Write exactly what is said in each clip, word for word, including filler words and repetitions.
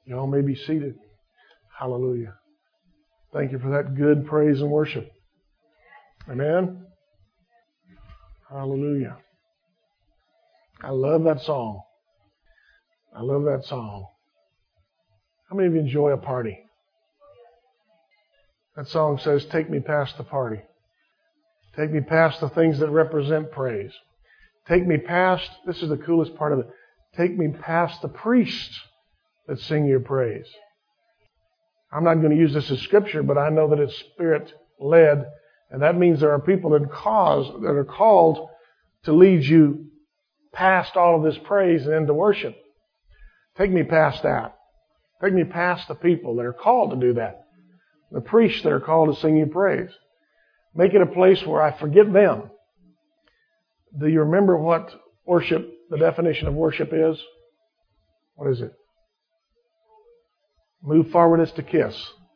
Y'all may be seated. Hallelujah. Thank you for that good praise and worship. Amen. Hallelujah. I love that song. I love that song. How many of you enjoy a party? That song says, take me past the party. Take me past the things that represent praise. Take me past, this is the coolest part of it, take me past the priests that sing your praise. I'm not going to use this as scripture, but I know that it's Spirit-led, and that means there are people that cause that are called to lead you past all of this praise and into worship. Take me past that. Take me past the people that are called to do that. The priests that are called to sing you praise. Make it a place where I forget them. Do you remember what worship, the definition of worship is? What is it? Move forward is to kiss.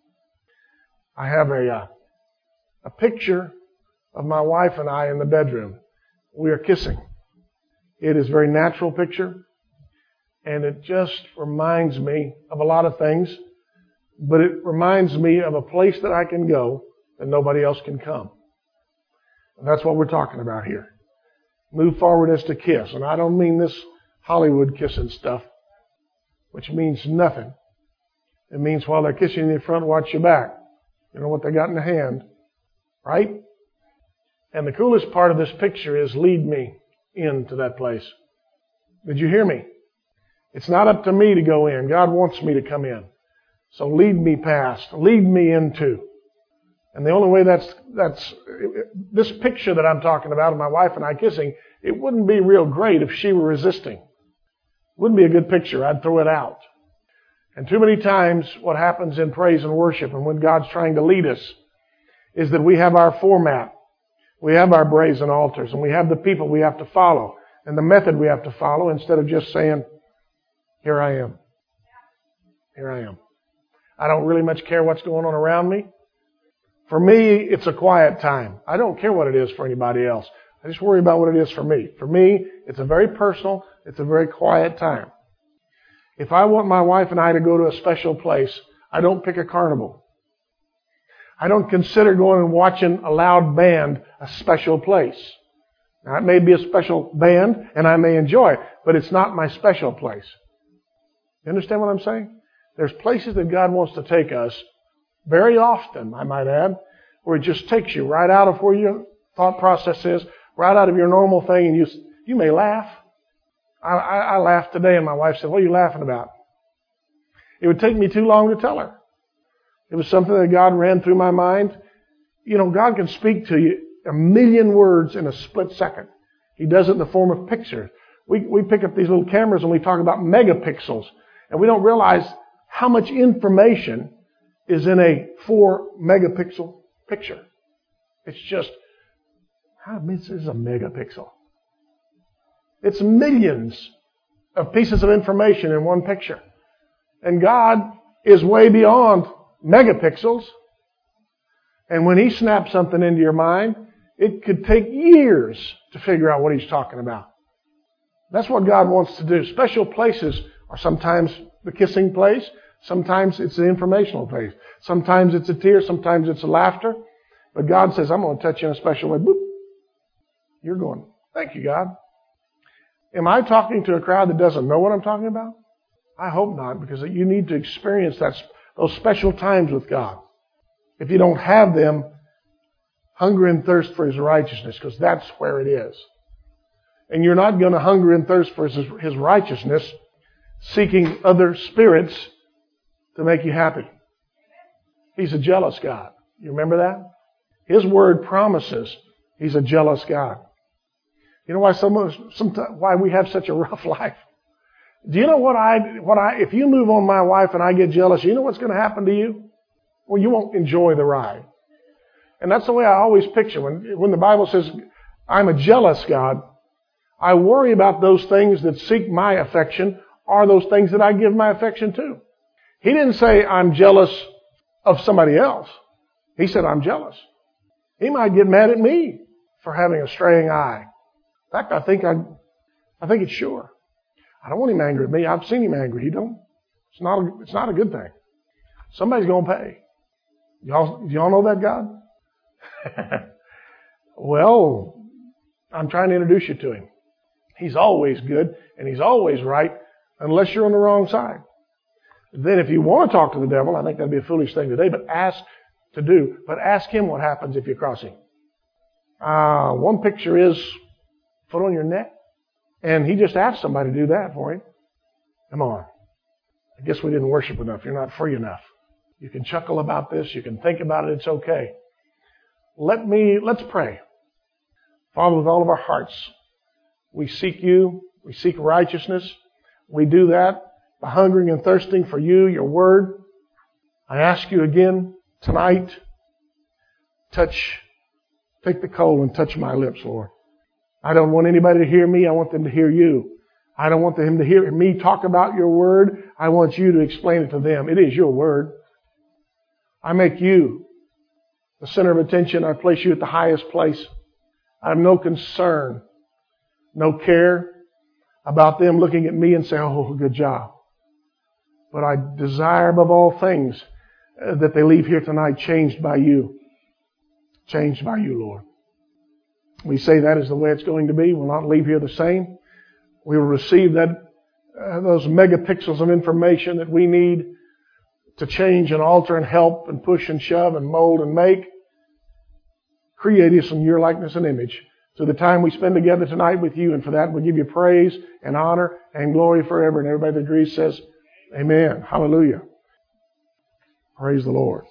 I have a, uh, a picture of my wife and I in the bedroom. We are kissing. It is a very natural picture. And it just reminds me of a lot of things. But it reminds me of a place that I can go that nobody else can come. And that's what we're talking about here. Move forward is to kiss. And I don't mean this Hollywood kissing stuff, which means nothing. It means while they're kissing you in front, watch your back. You know what they got in the hand, right? And the coolest part of this picture is lead me into that place. Did you hear me? It's not up to me to go in. God wants me to come in. So lead me past. Lead me into. And the only way that's, that's, this picture that I'm talking about of my wife and I kissing, it wouldn't be real great if she were resisting. Wouldn't be a good picture. I'd throw it out. And too many times what happens in praise and worship and when God's trying to lead us is that we have our format. We have our brazen altars and we have the people we have to follow and the method we have to follow instead of just saying, here I am. Here I am. I don't really much care what's going on around me. For me, it's a quiet time. I don't care what it is for anybody else. I just worry about what it is for me. For me, it's a very personal, it's a very quiet time. If I want my wife and I to go to a special place, I don't pick a carnival. I don't consider going and watching a loud band a special place. Now, it may be a special band, and I may enjoy it, but it's not my special place. You understand what I'm saying? There's places that God wants to take us, very often, I might add, where it just takes you right out of where your thought process is, right out of your normal thing, and you you may laugh. I, I, I laughed today, and my wife said, what are you laughing about? It would take me too long to tell her. It was something that God ran through my mind. You know, God can speak to you a million words in a split second. He does it in the form of pictures. We, we pick up these little cameras and we talk about megapixels, and we don't realize how much information is in a four megapixel picture. It's just, how many is a megapixel? It's millions of pieces of information in one picture. And God is way beyond megapixels. And when He snaps something into your mind, it could take years to figure out what He's talking about. That's what God wants to do. Special places are sometimes the kissing place. Sometimes it's the informational place. Sometimes it's a tear. Sometimes it's a laughter. But God says, I'm going to touch you in a special way. Boop. You're going, thank you, God. Am I talking to a crowd that doesn't know what I'm talking about? I hope not, because you need to experience that, those special times with God. If you don't have them, hunger and thirst for His righteousness, because that's where it is. And you're not going to hunger and thirst for His, His righteousness seeking other spirits to make you happy. He's a jealous God. You remember that? His Word promises He's a jealous God. You know why some of us, sometimes, why we have such a rough life? Do you know what I, what I, if you move on my wife and I get jealous, you know what's going to happen to you? Well, you won't enjoy the ride. And that's the way I always picture when, when the Bible says, I'm a jealous God, I worry about those things that seek my affection or those things that I give my affection to. He didn't say I'm jealous of somebody else. He said I'm jealous. He might get mad at me for having a straying eye. In fact, I think I, I think it's sure. I don't want him angry at me. I've seen him angry. He don't. It's not a, it's not a good thing. Somebody's going to pay. Y'all, y'all know that God? Well, I'm trying to introduce you to Him. He's always good and He's always right unless you're on the wrong side. Then if you want to talk to the devil, I think that'd be a foolish thing today, but ask to do. But ask him what happens if you cross him. Uh, one picture is foot on your neck. And he just asked somebody to do that for him. Come on. I guess we didn't worship enough. You're not free enough. You can chuckle about this. You can think about it. It's okay. Let me, let's pray. Father, with all of our hearts, we seek you. We seek righteousness. We do that by hungering and thirsting for you, your word. I ask you again tonight, touch, take the coal and touch my lips, Lord. I don't want anybody to hear me. I want them to hear you. I don't want them to hear me talk about your word. I want you to explain it to them. It is your word. I make you the center of attention. I place you at the highest place. I have no concern, no care about them looking at me and saying, oh, good job. But I desire above all things that they leave here tonight changed by you. Changed by you, Lord. We say that is the way it's going to be. We'll not leave here the same. We will receive that uh, those megapixels of information that we need to change and alter and help and push and shove and mold and make. Create us in your likeness and image. So the time we spend together tonight with you, and for that we give you praise and honor and glory forever. And everybody that agrees says, amen. Hallelujah. Praise the Lord.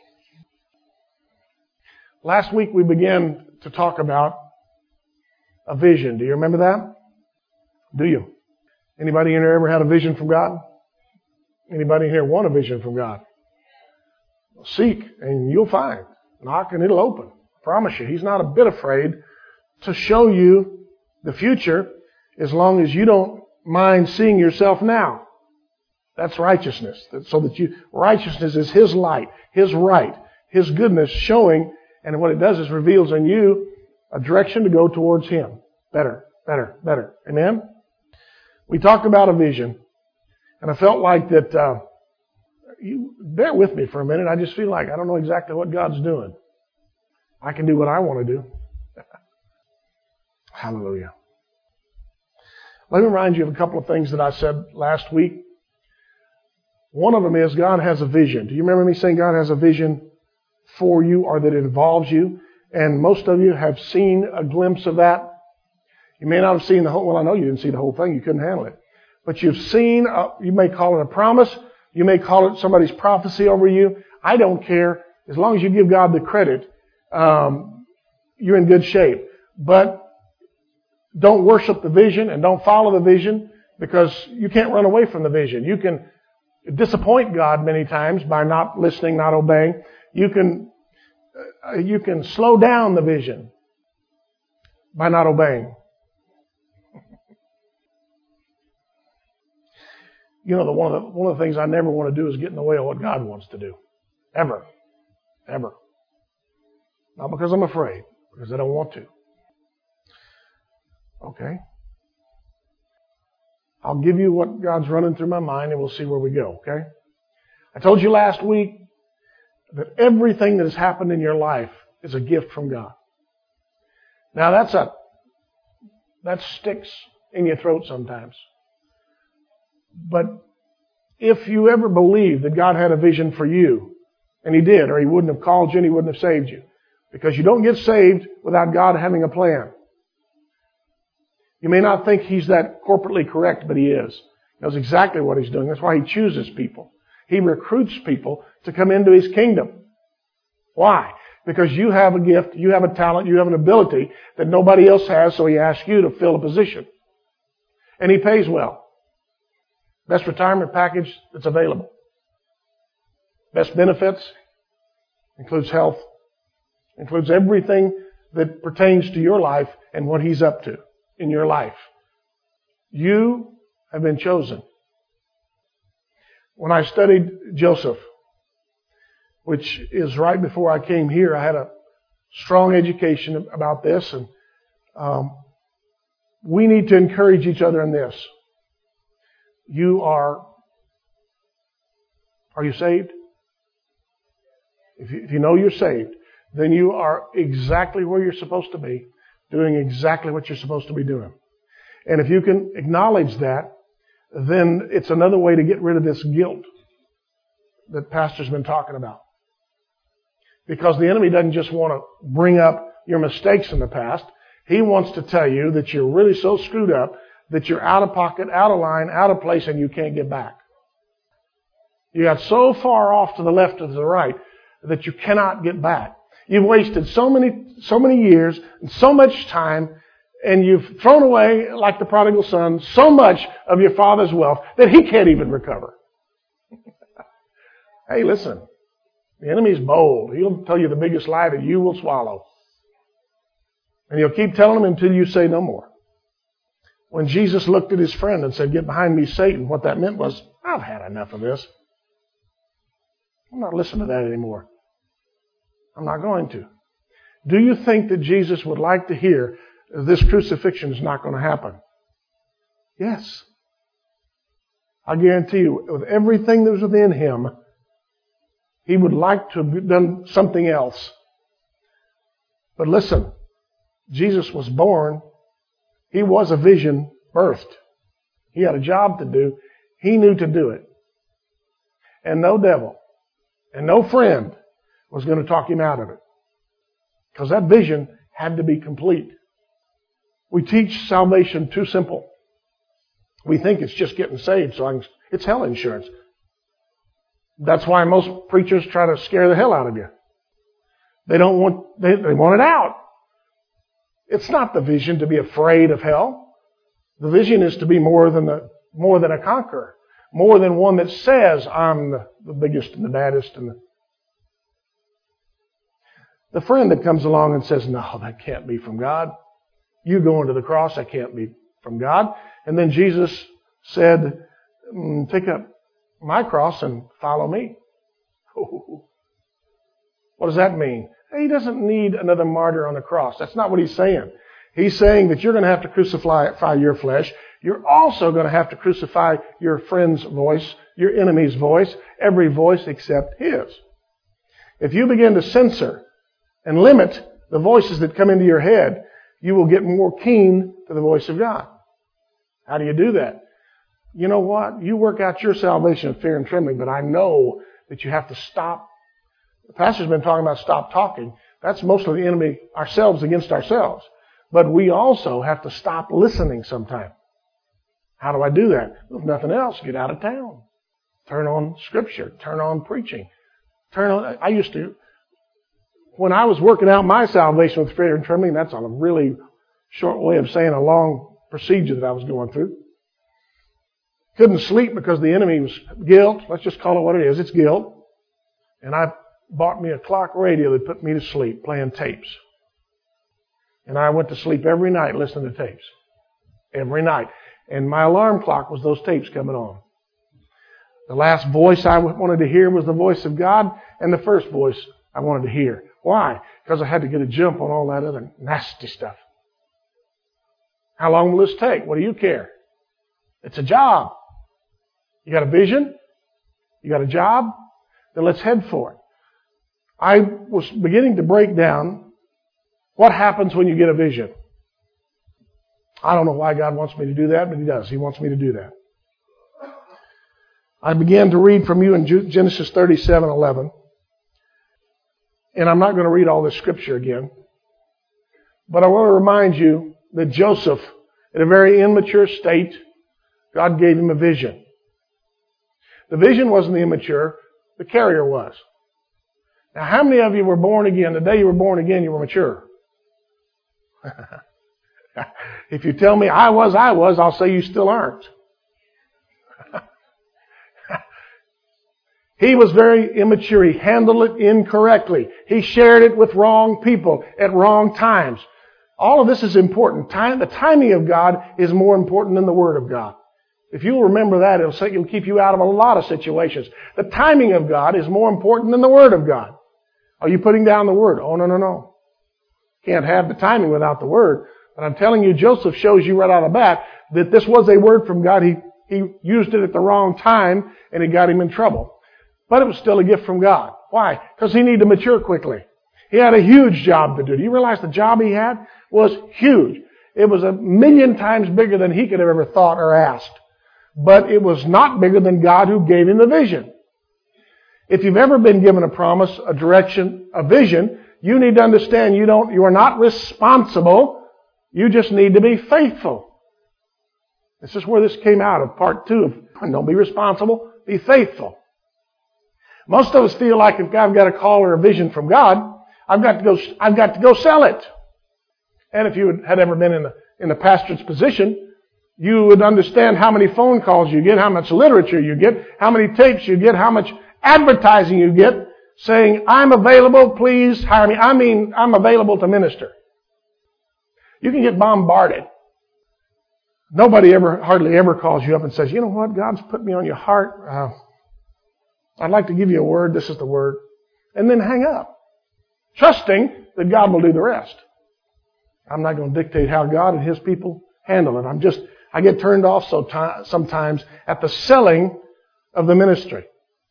Last week we began to talk about a vision. Do you remember that? Do you? Anybody in here ever had a vision from God? Anybody in here want a vision from God? Seek and you'll find. Knock and it'll open. I promise you. He's not a bit afraid to show you the future as long as you don't mind seeing yourself now. That's righteousness. So that you, righteousness is His light, His right, His goodness showing, and what it does is reveals in you a direction to go towards Him. Better, better, better. Amen? We talked about a vision, and I felt like that, uh, you bear with me for a minute. I just feel like I don't know exactly what God's doing. I can do what I want to do. Hallelujah. Let me remind you of a couple of things that I said last week. One of them is God has a vision. Do you remember me saying God has a vision for you or that it involves you? And most of you have seen a glimpse of that. You may not have seen the whole, well, I know you didn't see the whole thing. You couldn't handle it. But you've seen, a, you may call it a promise. You may call it somebody's prophecy over you. I don't care. As long as you give God the credit, um, you're in good shape. But don't worship the vision and don't follow the vision because you can't run away from the vision. You can disappoint God many times by not listening, not obeying. You can, uh, you can slow down the vision by not obeying. You know, the, one of the, one of the things I never want to do is get in the way of what God wants to do. Ever. Ever. Not because I'm afraid, because I don't want to. Okay? I'll give you what God's running through my mind and we'll see where we go, okay? I told you last week that everything that has happened in your life is a gift from God. Now that's a, that sticks in your throat sometimes. But if you ever believed that God had a vision for you, and He did, or He wouldn't have called you and He wouldn't have saved you, because you don't get saved without God having a plan. You may not think He's that corporately correct, but He is. He knows exactly what He's doing. That's why He chooses people. He recruits people to come into His kingdom. Why? Because you have a gift, you have a talent, you have an ability that nobody else has, so He asks you to fill a position. And He pays well. Best retirement package that's available. Best benefits. Includes health. Includes everything that pertains to your life and what He's up to in your life. You have been chosen. When I studied Joseph, which is right before I came here, I had a strong education about this, and um, we need to encourage each other in this. You are Are you saved? If you, if you know you're saved, then you are exactly where you're supposed to be, doing exactly what you're supposed to be doing. And if you can acknowledge that, then it's another way to get rid of this guilt that Pastor's been talking about. Because the enemy doesn't just want to bring up your mistakes in the past. He wants to tell you that you're really so screwed up that you're out of pocket, out of line, out of place, and you can't get back. You got so far off to the left or to the right that you cannot get back. You've wasted so many, so many years and so much time, and you've thrown away, like the prodigal son, so much of your father's wealth that he can't even recover. Hey, listen. The enemy's bold. He'll tell you the biggest lie that you will swallow. And he'll keep telling him until you say no more. When Jesus looked at his friend and said, "Get behind me, Satan," what that meant was, I've had enough of this. I'm not listening to that anymore. I'm not going to. Do you think that Jesus would like to hear this crucifixion is not going to happen? Yes. I guarantee you, with everything that was within him, he would like to have done something else. But listen, Jesus was born. He was a vision birthed. He had a job to do. He knew to do it. And no devil and no friend was going to talk him out of it. Because that vision had to be complete. We teach salvation too simple. We think it's just getting saved, so I can, it's hell insurance. That's why most preachers try to scare the hell out of you. They don't want, they, they want it out. It's not the vision to be afraid of hell. The vision is to be more than the, more than a conqueror. More than one that says, I'm the, the biggest and the baddest. And the, the friend that comes along and says, no, that can't be from God. You going to the cross, that can't be from God. And then Jesus said, mm, take up my cross and follow me. Oh. What does that mean? He doesn't need another martyr on the cross. That's not what he's saying. He's saying that you're going to have to crucify your flesh. You're also going to have to crucify your friend's voice, your enemy's voice, every voice except his. If you begin to censor and limit the voices that come into your head, you will get more keen to the voice of God. How do you do that? You know what? You work out your salvation in fear and trembling, but I know that you have to stop. The pastor's been talking about stop talking. That's mostly the enemy, ourselves against ourselves. But we also have to stop listening sometime. How do I do that? If nothing else, get out of town. Turn on Scripture. Turn on preaching. Turn on. I used to, when I was working out my salvation with fear and trembling, that's on a really short way of saying a long procedure that I was going through. Couldn't sleep because the enemy was guilt. Let's just call it what it is. It's guilt. And I bought me a clock radio that put me to sleep playing tapes. And I went to sleep every night listening to tapes. Every night. And my alarm clock was those tapes coming on. The last voice I wanted to hear was the voice of God, and the first voice I wanted to hear. Why? Because I had to get a jump on all that other nasty stuff. How long will this take? What do you care? It's a job. You got a vision? You got a job? Then let's head for it. I was beginning to break down what happens when you get a vision. I don't know why God wants me to do that, but He does. He wants me to do that. I began to read from you in Genesis thirty-seven eleven. And I'm not going to read all this scripture again. But I want to remind you that Joseph, at a very immature state, God gave him a vision. The vision wasn't the immature, the carrier was. Now, how many of you were born again? The day you were born again, you were mature. If you tell me I was, I was, I'll say you still aren't. He was very immature. He handled it incorrectly. He shared it with wrong people at wrong times. All of this is important. Time, the timing of God is more important than the Word of God. If you'll remember that, it'll, say, it'll keep you out of a lot of situations. The timing of God is more important than the Word of God. Are you putting down the Word? Oh, no, no, no. Can't have the timing without the Word. But I'm telling you, Joseph shows you right out of the bat that this was a word from God. He, he used it at the wrong time, and it got him in trouble. But it was still a gift from God. Why? Because he needed to mature quickly. He had a huge job to do. Do you realize the job he had was huge? It was a million times bigger than he could have ever thought or asked. But it was not bigger than God who gave him the vision. If you've ever been given a promise, a direction, a vision, you need to understand you don't, you are not responsible. You just need to be faithful. This is where this came out of part two of don't be responsible, be faithful. Most of us feel like if I've got a call or a vision from God, I've got to go, I've got to go sell it. And if you had ever been in the, in the pastorate's position, you would understand how many phone calls you get, how much literature you get, how many tapes you get, how much advertising you get saying, I'm available, please hire me. I mean, I'm available to minister. You can get bombarded. Nobody ever, hardly ever calls you up and says, you know what, God's put me on your heart. Uh, I'd like to give you a word. This is the word. And then hang up. Trusting that God will do the rest. I'm not going to dictate how God and His people handle it. I'm just, I get turned off so t- sometimes at the selling of the ministry.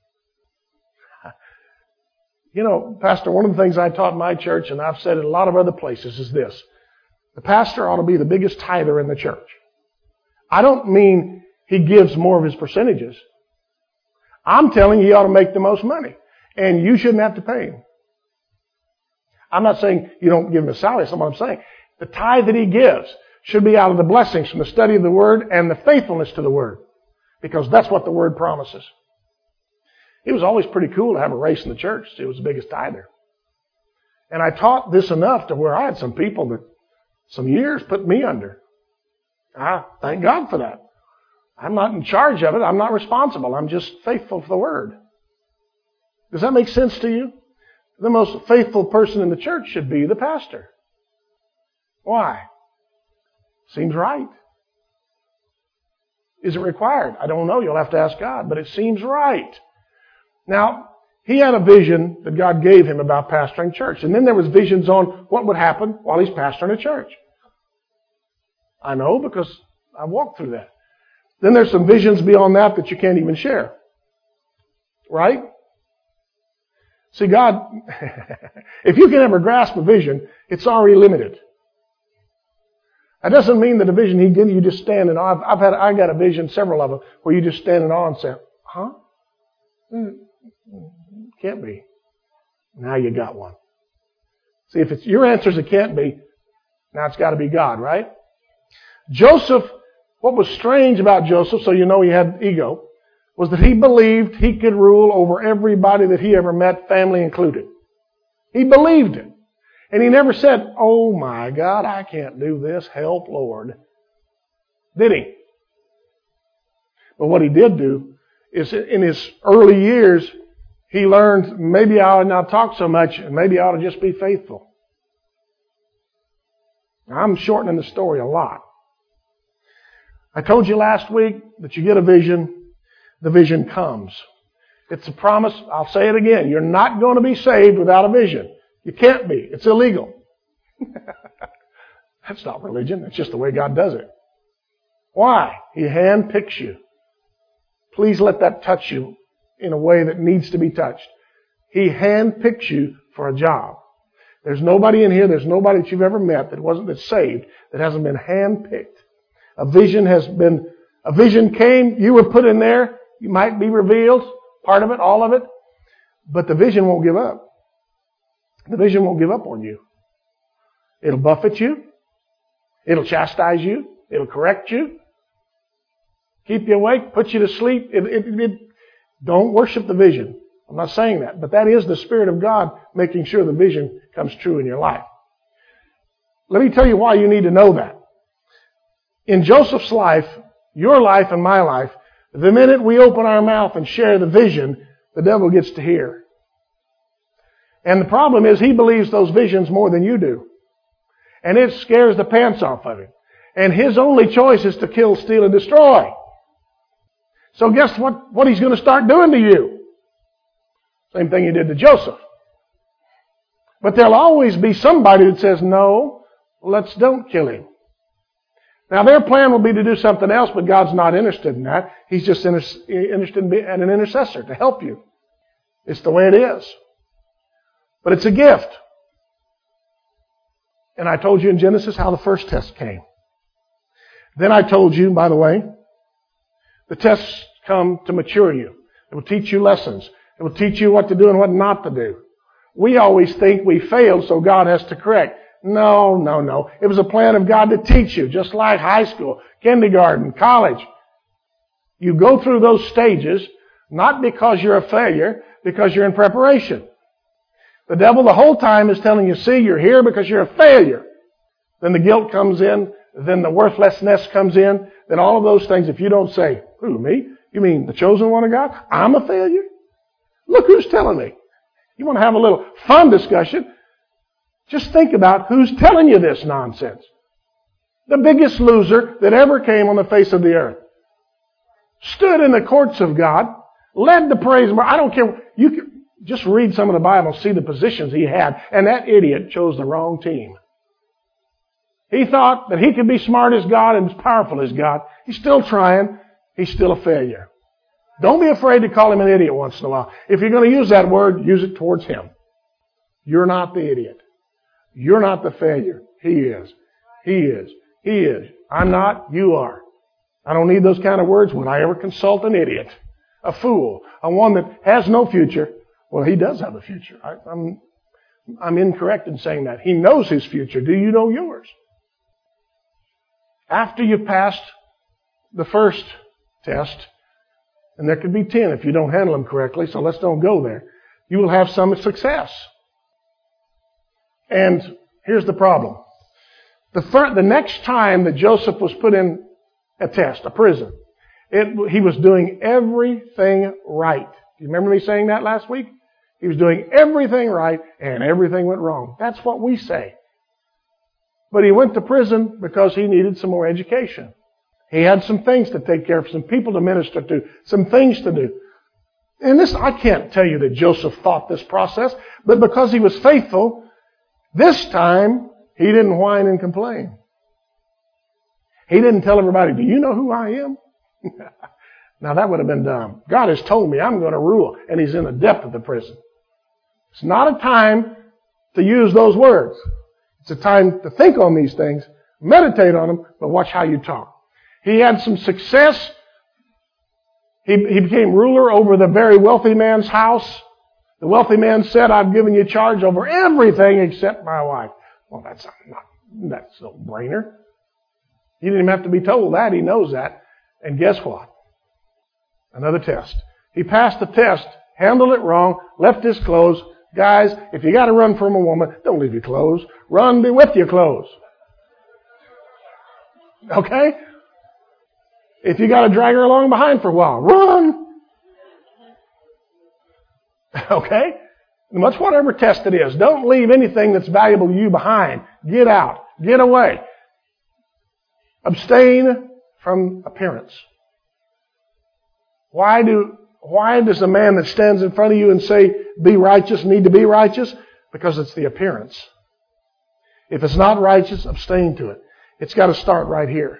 You know, Pastor, one of the things I taught in my church, and I've said it a lot of other places, is this. The pastor ought to be the biggest tither in the church. I don't mean he gives more of his percentages. I'm telling you he ought to make the most money. And you shouldn't have to pay him. I'm not saying you don't give him a salary. That's not what I'm saying. The tithe that he gives should be out of the blessings from the study of the Word and the faithfulness to the Word. Because that's what the Word promises. It was always pretty cool to have a race in the church. It was the biggest tither. And I taught this enough to where I had some people that some years put me under. I thank God for that. I'm not in charge of it. I'm not responsible. I'm just faithful for the Word. Does that make sense to you? The most faithful person in the church should be the pastor. Why? Seems right. Is it required? I don't know. You'll have to ask God. But it seems right. Now, he had a vision that God gave him about pastoring church. And then there was visions on what would happen while he's pastoring a church. I know because I walked through that. Then there's some visions beyond that that you can't even share. Right? See, God, if you can ever grasp a vision, it's already limited. That doesn't mean that a vision He gives you just stand in awe. I've, I've had, I got a vision, several of them, where you just stand in awe and say, huh? Can't be. Now you got one. See, if it's your answer is it can't be, now it's got to be God, right? Joseph, what was strange about Joseph, so you know he had ego, was that he believed he could rule over everybody that he ever met, family included. He believed it. And he never said, oh my God, I can't do this. Help, Lord. Did he? But what he did do is in his early years, he learned maybe I ought not talk so much and maybe I ought to just be faithful. Now, I'm shortening the story a lot. I told you last week that you get a vision, the vision comes. It's a promise. I'll say it again. You're not going to be saved without a vision. You can't be. It's illegal. That's not religion. It's just the way God does it. Why? He handpicks you. Please let that touch you in a way that needs to be touched. He handpicks you for a job. There's nobody in here, there's nobody that you've ever met that wasn't that's saved that hasn't been handpicked. A vision has been, a vision came, you were put in there, you might be revealed, part of it, all of it, but the vision won't give up. The vision won't give up on you. It'll buffet you. It'll chastise you. It'll correct you. Keep you awake, put you to sleep. It, it, it, don't worship the vision. I'm not saying that, but that is the Spirit of God making sure the vision comes true in your life. Let me tell you why you need to know that. In Joseph's life, your life and my life, the minute we open our mouth and share the vision, the devil gets to hear. And the problem is he believes those visions more than you do. And it scares the pants off of him. And his only choice is to kill, steal, and destroy. So guess what, what he's going to start doing to you? Same thing he did to Joseph. But there'll always be somebody that says, no, let's don't kill him. Now their plan will be to do something else, but God's not interested in that. He's just interested in being an intercessor to help you. It's the way it is. But it's a gift. And I told you in Genesis how the first test came. Then I told you, by the way, the tests come to mature you. It will teach you lessons. It will teach you what to do and what not to do. We always think we failed, so God has to correct. No, no, no. It was a plan of God to teach you, just like high school, kindergarten, college. You go through those stages, not because you're a failure, because you're in preparation. The devil the whole time is telling you, see, you're here because you're a failure. Then the guilt comes in, then the worthlessness comes in, then all of those things, if you don't say, who, me? You mean the chosen one of God? I'm a failure? Look who's telling me. You want to have a little fun discussion? Just think about who's telling you this nonsense. The biggest loser that ever came on the face of the earth. Stood in the courts of God, led the praise. I don't care. You can just read some of the Bible, see the positions he had, and that idiot chose the wrong team. He thought that he could be smart as God and as powerful as God. He's still trying. He's still a failure. Don't be afraid to call him an idiot once in a while. If you're going to use that word, use it towards him. You're not the idiot. You're not the failure. He is. He is. He is. I'm not. You are. I don't need those kind of words. Would I ever consult an idiot? A fool? A one that has no future? Well, he does have a future. I, I'm, I'm incorrect in saying that. He knows his future. Do you know yours? After you've passed the first test, and there could be ten if you don't handle them correctly, so let's don't go there, you will have some success. And here's the problem. The, first, the next time that Joseph was put in a test, a prison, it, he was doing everything right. Do you remember me saying that last week? He was doing everything right and everything went wrong. That's what we say. But he went to prison because he needed some more education. He had some things to take care of, some people to minister to, some things to do. And this, I can't tell you that Joseph thought this process, but because he was faithful, this time he didn't whine and complain. He didn't tell everybody, do you know who I am? Now that would have been dumb. God has told me I'm going to rule, and he's in the depth of the prison. It's not a time to use those words. It's a time to think on these things, meditate on them, but watch how you talk. He had some success. He, he became ruler over the very wealthy man's house. The wealthy man said, I've given you charge over everything except my wife. Well, that's not, that's no brainer. He didn't even have to be told that. He knows that. And guess what? Another test. He passed the test, handled it wrong, left his clothes. Guys, if you got to run from a woman, don't leave your clothes. Run with your clothes. Okay? If you got to drag her along behind for a while, run. Okay? Much whatever test it is, don't leave anything that's valuable to you behind. Get out. Get away. Abstain from appearance. Why do, why does a man that stands in front of you and say, be righteous, need to be righteous? Because it's the appearance. If it's not righteous, abstain to it. It's got to start right here.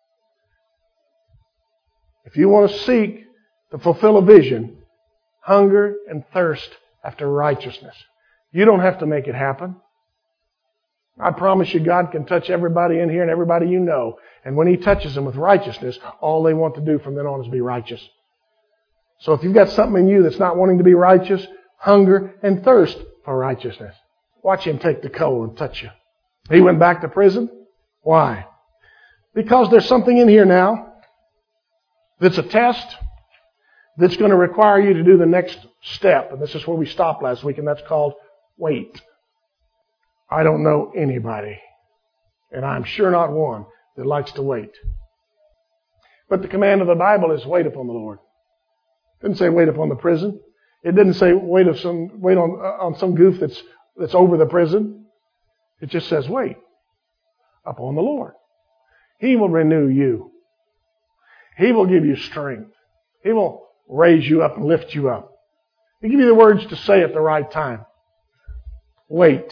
If you want to seek to fulfill a vision, hunger and thirst after righteousness. You don't have to make it happen. I promise you God can touch everybody in here and everybody you know. And when He touches them with righteousness, all they want to do from then on is be righteous. So if you've got something in you that's not wanting to be righteous, hunger and thirst for righteousness. Watch Him take the coal and touch you. He went back to prison. Why? Because there's something in here now that's a test that's going to require you to do the next step. And this is where we stopped last week, and that's called wait. I don't know anybody, and I'm sure not one, that likes to wait. But the command of the Bible is wait upon the Lord. It didn't say wait upon the prison. It didn't say wait of some wait on uh, on some goof that's that's over the prison. It just says wait upon the Lord. He will renew you. He will give you strength. He will raise you up and lift you up. He'll give you the words to say at the right time. Wait.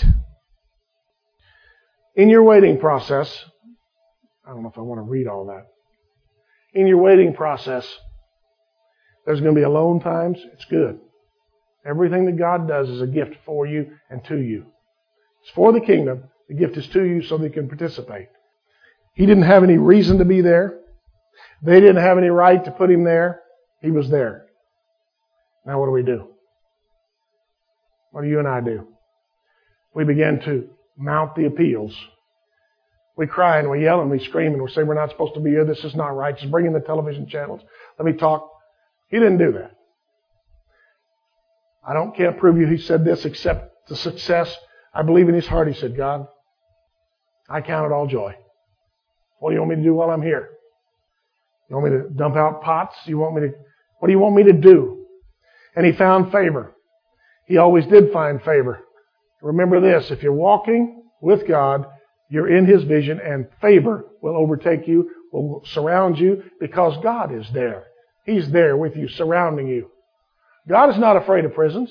In your waiting process, I don't know if I want to read all that. In your waiting process, there's going to be alone times. It's good. Everything that God does is a gift for you and to you. It's for the kingdom. The gift is to you so that you can participate. He didn't have any reason to be there. They didn't have any right to put him there. He was there. Now what do we do? What do you and I do? We begin to mount the appeals. We cry and we yell and we scream and we say we're not supposed to be here. This is not right. Just bring in the television channels. Let me talk. He didn't do that. I don't can't prove you he said this except the success. I believe in his heart he said, God, I count it all joy. What do you want me to do while I'm here? You want me to dump out pots? You want me to, what do you want me to do? And he found favor. He always did find favor. Remember this, if you're walking with God, you're in his vision and favor will overtake you, will surround you because God is there. He's there with you, surrounding you. God is not afraid of prisons.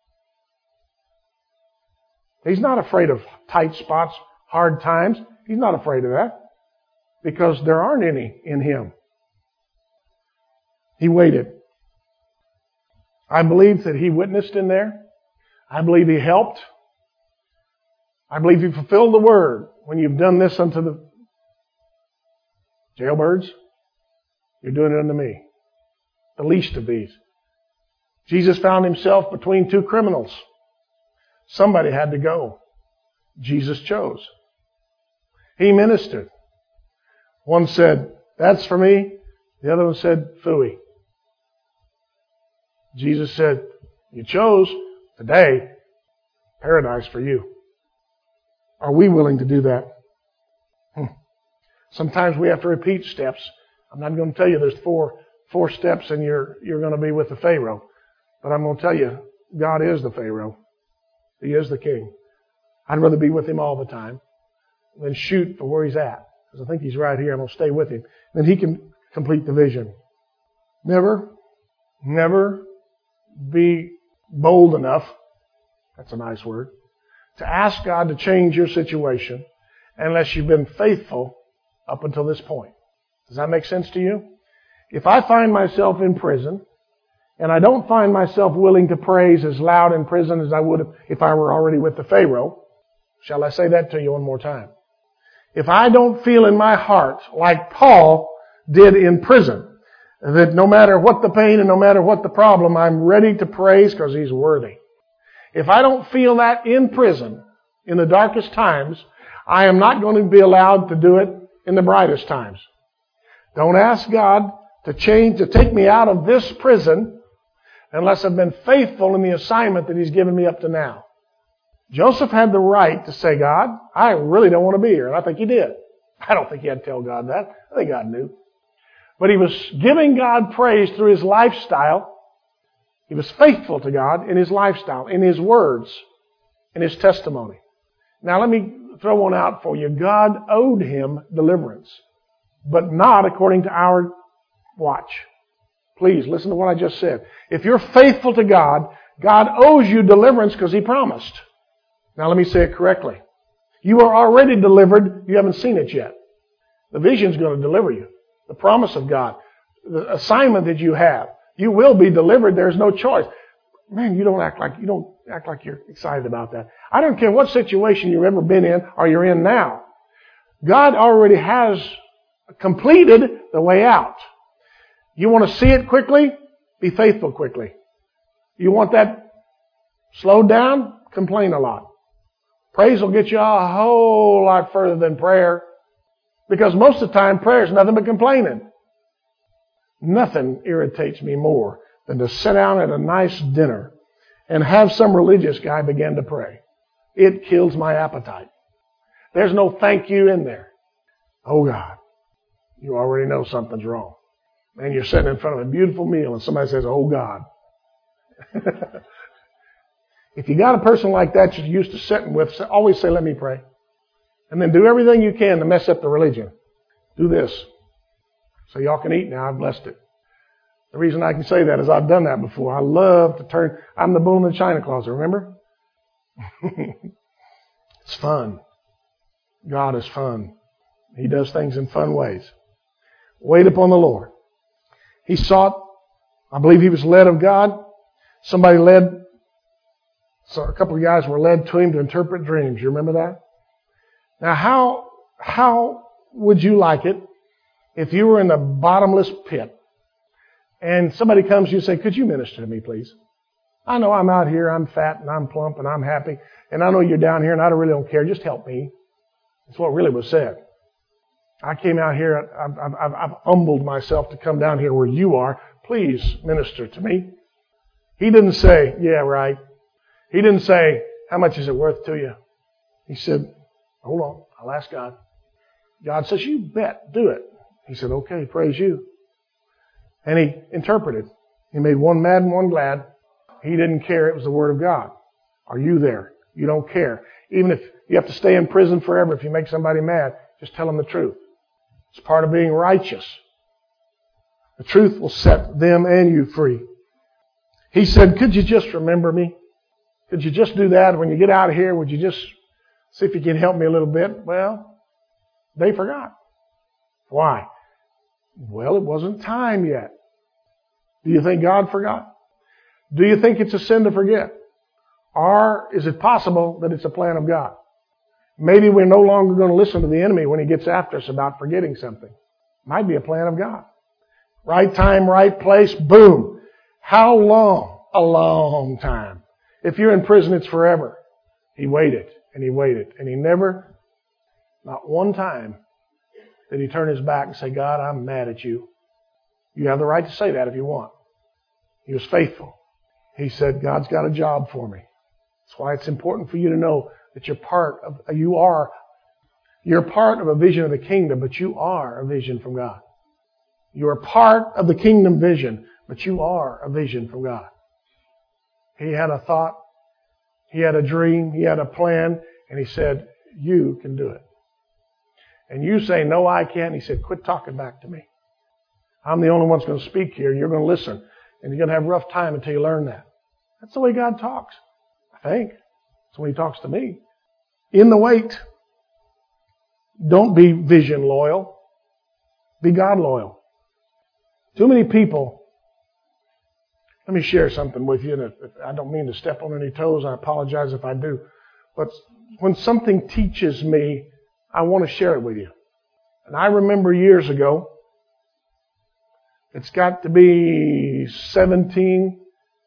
He's not afraid of tight spots, hard times. He's not afraid of that because there aren't any in him. He waited. I believe that he witnessed in there. I believe he helped. I believe he fulfilled the word. When you've done this unto the jailbirds, you're doing it unto me, the least of these. Jesus found himself between two criminals. Somebody had to go. Jesus chose. He ministered. One said, that's for me. The other one said, phooey. Jesus said, you chose today, paradise for you. Are we willing to do that? Hmm. Sometimes we have to repeat steps. I'm not going to tell you there's four four steps and you're you're going to be with the Pharaoh. But I'm going to tell you, God is the Pharaoh. He is the king. I'd rather be with him all the time than shoot for where he's at. Because I think he's right here. I'm going to stay with him. Then he can complete the vision. Never, never be bold enough, that's a nice word, to ask God to change your situation unless you've been faithful up until this point. Does that make sense to you? If I find myself in prison and I don't find myself willing to praise as loud in prison as I would if I were already with the Pharaoh, shall I say that to you one more time? If I don't feel in my heart like Paul did in prison, that no matter what the pain and no matter what the problem, I'm ready to praise because he's worthy. If I don't feel that in prison, in the darkest times, I am not going to be allowed to do it in the brightest times. Don't ask God to change, to take me out of this prison unless I've been faithful in the assignment that he's given me up to now. Joseph had the right to say, God, I really don't want to be here. And I think he did. I don't think he had to tell God that. I think God knew. But he was giving God praise through his lifestyle. He was faithful to God in his lifestyle, in his words, in his testimony. Now let me throw one out for you. God owed him deliverance, but not according to our watch. Please listen to what I just said. If you're faithful to God, God owes you deliverance because he promised. Now let me say it correctly. You are already delivered. You haven't seen it yet. The vision's going to deliver you. The promise of God. The assignment that you have. You will be delivered. There's no choice. Man, you don't act like, you don't act like you're excited about that. I don't care what situation you've ever been in or you're in now. God already has completed the way out. You want to see it quickly? Be faithful quickly. You want that slowed down? Complain a lot. Praise will get you a whole lot further than prayer. Because most of the time, prayer is nothing but complaining. Nothing irritates me more than to sit down at a nice dinner and have some religious guy begin to pray. It kills my appetite. There's no thank you in there. Oh God, you already know something's wrong. And you're sitting in front of a beautiful meal and somebody says, oh God. If you got a person like that you're used to sitting with, always say, let me pray. And then do everything you can to mess up the religion. Do this. So y'all can eat now. I've blessed it. The reason I can say that is I've done that before. I love to turn. I'm the bull in the china closet, remember? It's fun. God is fun. He does things in fun ways. Wait upon the Lord. He sought, I believe he was led of God. Somebody led So a couple of guys were led to him to interpret dreams. You remember that? Now, how how would you like it if you were in the bottomless pit and somebody comes to you and say, could you minister to me, please? I know I'm out here, I'm fat and I'm plump and I'm happy, and I know you're down here and I really don't care. Just help me. That's what really was said. I came out here, I've, I've, I've humbled myself to come down here where you are. Please minister to me. He didn't say, yeah, right. He didn't say, how much is it worth to you? He said, hold on, I'll ask God. God says, you bet, do it. He said, okay, praise you. And he interpreted. He made one mad and one glad. He didn't care. It was the Word of God. Are you there? You don't care. Even if you have to stay in prison forever if you make somebody mad, just tell them the truth. It's part of being righteous. The truth will set them and you free. He said, could you just remember me? Could you just do that? When you get out of here, would you just see if you can help me a little bit? Well, they forgot. Why? Well, it wasn't time yet. Do you think God forgot? Do you think it's a sin to forget? Or is it possible that it's a plan of God? Maybe we're no longer going to listen to the enemy when he gets after us about forgetting something. Might be a plan of God. Right time, right place, boom. How long? A long time. If you're in prison, it's forever. He waited and he waited and he never, not one time, did he turn his back and say, God, I'm mad at you. You have the right to say that if you want. He was faithful. He said, God's got a job for me. That's why it's important for you to know that you're part of, you are, you're part of a vision of the kingdom, but you are a vision from God. You are part of the kingdom vision, but you are a vision from God. He had a thought, he had a dream, he had a plan, and he said, you can do it. And you say, no, I can't. He said, quit talking back to me. I'm the only one that's going to speak here. You're going to listen. And you're going to have a rough time until you learn that. That's the way God talks, I think. That's the way he talks to me. In the wait. Don't be vision loyal. Be God loyal. Too many people. Let me share something with you. And I don't mean to step on any toes. I apologize if I do. But when something teaches me, I want to share it with you. And I remember years ago, it's got to be seventeen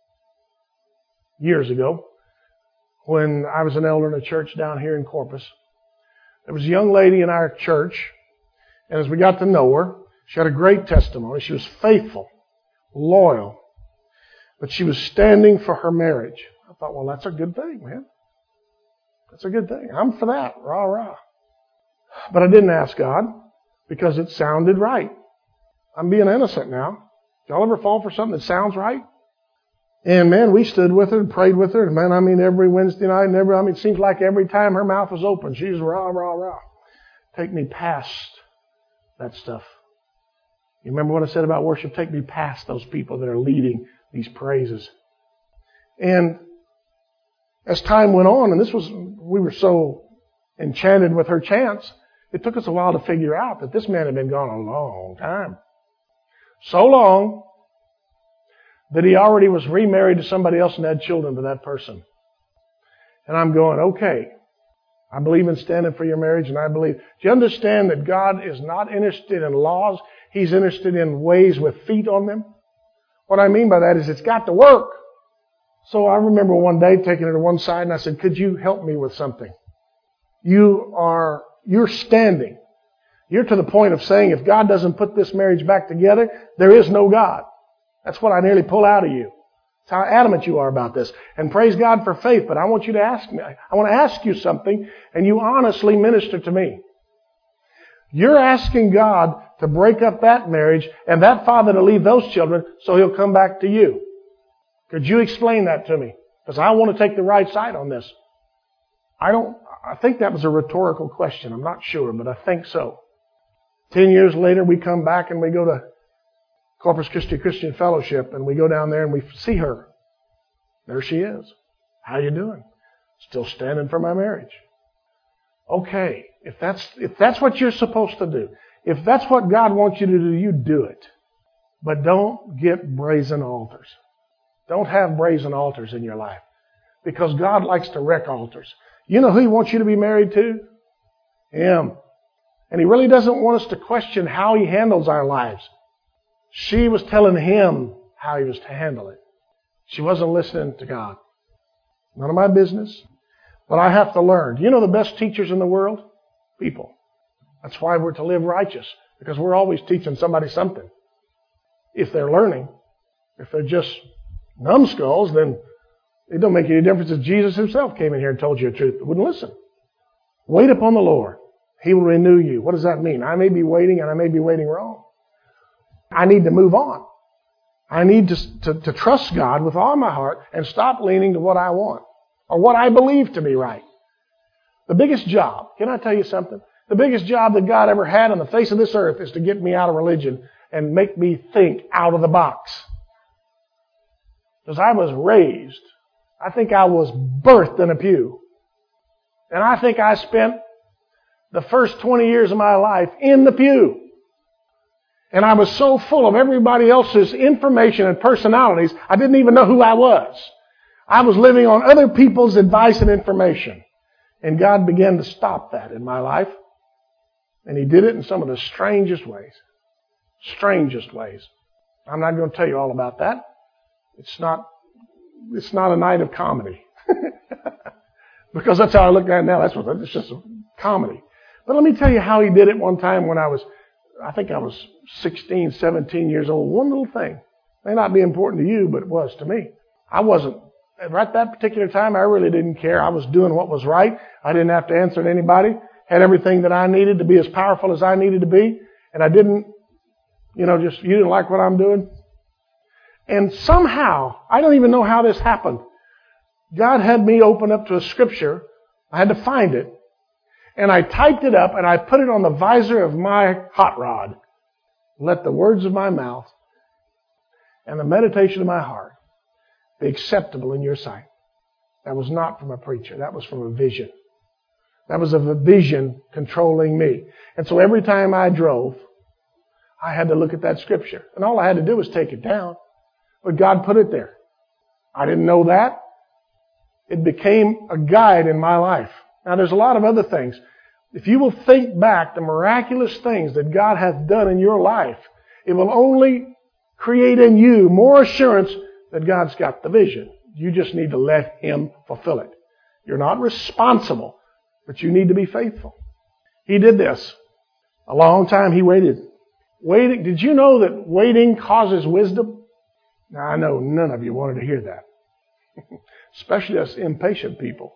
years ago, when I was an elder in a church down here in Corpus. There was a young lady in our church, and as we got to know her, she had a great testimony. She was faithful, loyal, but she was standing for her marriage. I thought, well, that's a good thing, man. That's a good thing. I'm for that. Rah, rah. But I didn't ask God because it sounded right. I'm being innocent now. Y'all ever fall for something that sounds right? And man, we stood with her and prayed with her. And man, I mean, every Wednesday night and every, I mean, it seems like every time her mouth was open, she was rah, rah, rah. Take me past that stuff. You remember what I said about worship? Take me past those people that are leading these praises. And as time went on, and this was, we were so enchanted with her chants, it took us a while to figure out that this man had been gone a long time. So long that he already was remarried to somebody else and had children with that person. And I'm going, okay, I believe in standing for your marriage, and I believe. Do you understand that God is not interested in laws? He's interested in ways with feet on them. What I mean by that is it's got to work. So I remember one day taking her to one side and I said, could you help me with something? You are, you're standing. You're to the point of saying, if God doesn't put this marriage back together, there is no God. That's what I nearly pull out of you. That's how adamant you are about this. And praise God for faith, but I want you to ask me, I want to ask you something, and you honestly minister to me. You're asking God to break up that marriage and that father to leave those children so he'll come back to you. Could you explain that to me? Because I want to take the right side on this. I don't, I think that was a rhetorical question. I'm not sure, but I think so. Ten years later, we come back and we go to Corpus Christi Christian Fellowship, and we go down there and we see her. There she is. How you doing? Still standing for my marriage. Okay, if that's if that's what you're supposed to do, if that's what God wants you to do, you do it. But don't get brazen altars. Don't have brazen altars in your life. because God likes to wreck altars. You know who He wants you to be married to? Him. And He really doesn't want us to question how He handles our lives. She was telling him how he was to handle it. She wasn't listening to God. None of my business. But I have to learn. Do you know the best teachers in the world? People. That's why we're to live righteous. Because we're always teaching somebody something. If they're learning. If they're just numbskulls, then it don't make any difference if Jesus Himself came in here and told you the truth. But wouldn't listen. Wait upon the Lord. He will renew you. What does that mean? I may be waiting and I may be waiting wrong. I need to move on. I need to, to, to trust God with all my heart and stop leaning to what I want or what I believe to be right. The biggest job, can I tell you something? The biggest job that God ever had on the face of this earth is to get me out of religion and make me think out of the box. Because I was raised, I think I was birthed in a pew. And I think I spent the first twenty years of my life in the pew. And I was so full of everybody else's information and personalities, I didn't even know who I was. I was living on other people's advice and information. And God began to stop that in my life. And He did it in some of the strangest ways. Strangest ways. I'm not going to tell you all about that. It's not, it's not a night of comedy. Because that's how I look at it now. That's what, it's just a comedy. But let me tell you how He did it one time when I was, I think I was sixteen, seventeen years old. One little thing. May not be important to you, but it was to me. I wasn't, at that particular time, I really didn't care. I was doing what was right. I didn't have to answer to anybody. Had everything that I needed to be as powerful as I needed to be. And I didn't, you know, just, you didn't like what I'm doing. And somehow, I don't even know how this happened. God had me open up to a scripture. I had to find it. And I typed it up and I put it on the visor of my hot rod. Let the words of my mouth and the meditation of my heart be acceptable in your sight. That was not from a preacher. That was from a vision. That was a vision controlling me. And so every time I drove, I had to look at that scripture. And all I had to do was take it down. But God put it there. I didn't know that. It became a guide in my life. Now there's a lot of other things. If you will think back the miraculous things that God hath done in your life, it will only create in you more assurance that God's got the vision. You just need to let Him fulfill it. You're not responsible, but you need to be faithful. He did this. A long time He waited. Waiting. Did you know that waiting causes wisdom? Now I know none of you wanted to hear that. Especially us impatient people.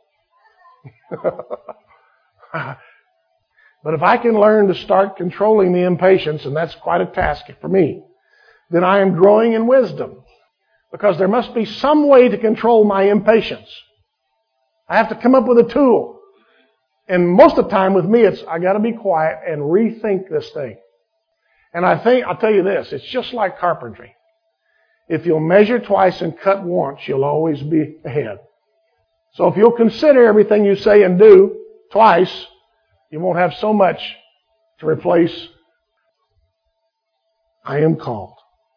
But if I can learn to start controlling the impatience, and that's quite a task for me, then I am growing in wisdom. Because there must be some way to control my impatience. I have to come up with a tool. And most of the time with me, it's I got to be quiet and rethink this thing. And I think, I'll tell you this, it's just like carpentry. If you'll measure twice and cut once, you'll always be ahead. So if you'll consider everything you say and do twice, you won't have so much to replace I am called.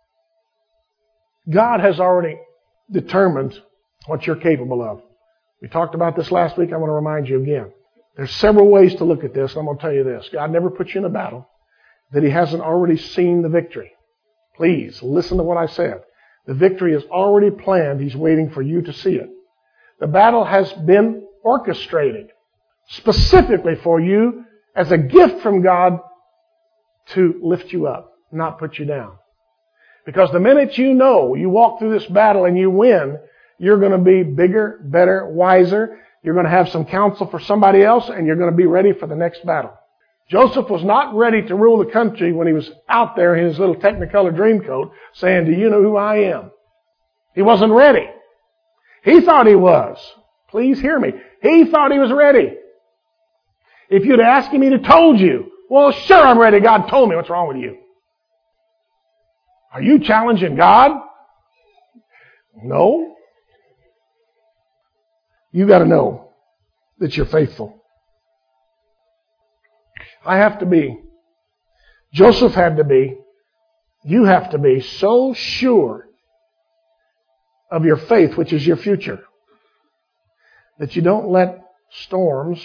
God has already determined what you're capable of. We talked about this last week. I want to remind you again. There's several ways to look at this. I'm going to tell you this. God never puts you in a battle that He hasn't already seen the victory. Please listen to what I said. The victory is already planned. He's waiting for you to see it. The battle has been orchestrated specifically for you as a gift from God to lift you up, not put you down. Because the minute you know you walk through this battle and you win, you're going to be bigger, better, wiser. You're going to have some counsel for somebody else, and you're going to be ready for the next battle. Joseph was not ready to rule the country when he was out there in his little Technicolor Dreamcoat saying, do you know who I am? He wasn't ready. He thought he was. Please hear me. He thought he was ready. If you'd asked him, he'd have told you. Well, sure, I'm ready. God told me. What's wrong with you? Are you challenging God? No. You got to know that you're faithful. I have to be. Joseph had to be. You have to be so sure of your faith, which is your future. that you don't let storms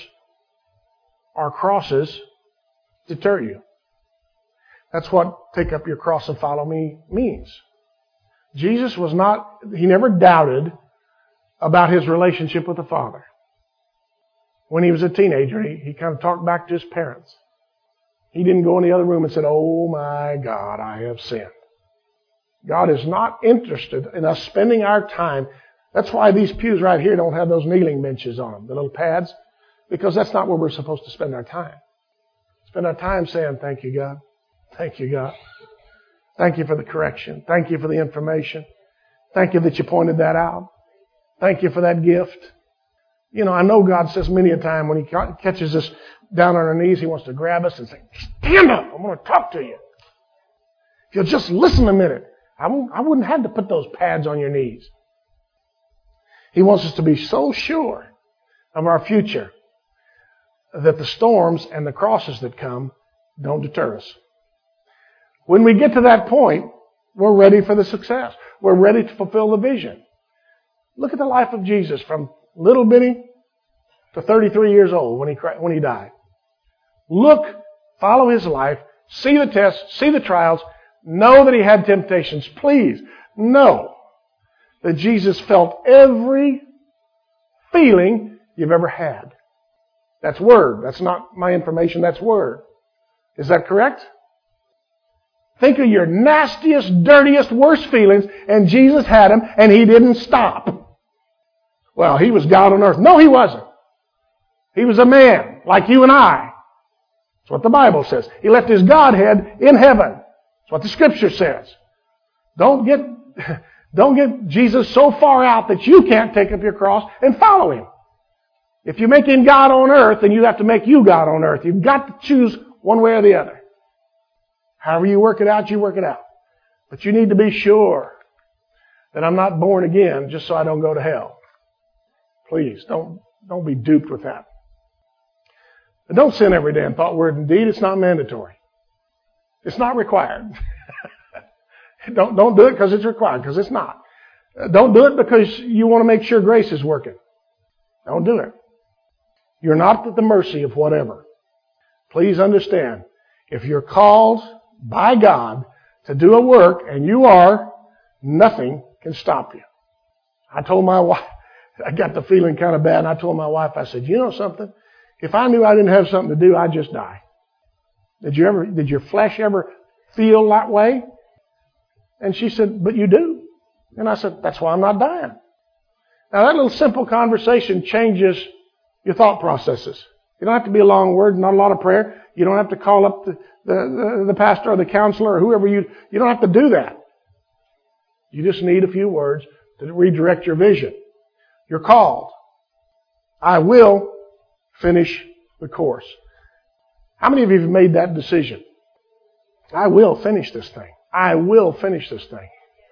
or crosses deter you. That's what take up your cross and follow me means. Jesus was not, he never doubted about his relationship with the Father. When he was a teenager, he, he kind of talked back to his parents. He didn't go in the other room and said, "Oh my God, I have sinned." God is not interested in us spending our time. That's why these pews right here don't have those kneeling benches on them, the little pads, because that's not where we're supposed to spend our time. Spend our time saying, "Thank you, God. Thank you, God. Thank you for the correction. Thank you for the information. Thank you that you pointed that out. Thank you for that gift." You know, I know God says many a time when he catches us down on our knees, he wants to grab us and say, "Stand up. I'm going to talk to you. If you'll just listen a minute, I won't, I wouldn't have to put those pads on your knees." He wants us to be so sure of our future that the storms and the crosses that come don't deter us. When we get to that point, we're ready for the success. We're ready to fulfill the vision. Look at the life of Jesus from little bitty to thirty-three years old when he when he died. Look, follow his life, see the tests, see the trials, know that he had temptations. Please know that Jesus felt every feeling you've ever had. That's word. That's not my information. That's word. Is that correct? Think of your nastiest, dirtiest, worst feelings, and Jesus had them, and he didn't stop. Well, he was God on earth. No, he wasn't. He was a man, like you and I. That's what the Bible says. He left his Godhead in heaven. That's what the Scripture says. Don't get, don't get Jesus so far out that you can't take up your cross and follow him. If you make him God on earth, then you have to make you God on earth. You've got to choose one way or the other. However you work it out, you work it out. But you need to be sure that I'm not born again just so I don't go to hell. Please, don't, don't be duped with that. And don't sin every day in thought, word, and deed. It's not mandatory. It's not required. don't, don't do it because it's required, because it's not. Don't do it because you want to make sure grace is working. Don't do it. You're not at the mercy of whatever. Please understand, if you're called by God to do a work, and you are, nothing can stop you. I told my wife, I got the feeling kind of bad, and I told my wife, I said, "You know something? If I knew I didn't have something to do, I'd just die." Did you ever, did your flesh ever feel that way? And she said, "But you do." And I said, "That's why I'm not dying." Now that little simple conversation changes your thought processes. You don't have to be a long word, not a lot of prayer. You don't have to call up the, the, the, the pastor or the counselor or whoever you, you don't have to do that. You just need a few words to redirect your vision. You're called. I will finish the course. How many of you have made that decision? I will finish this thing. I will finish this thing.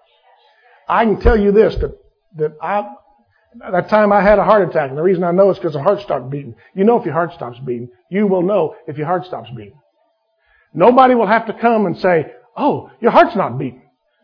I can tell you this, that, that I, that time I had a heart attack, and the reason I know is because the heart stopped beating. You know if your heart stops beating. You will know if your heart stops beating. Nobody will have to come and say, "Oh, your heart's not beating."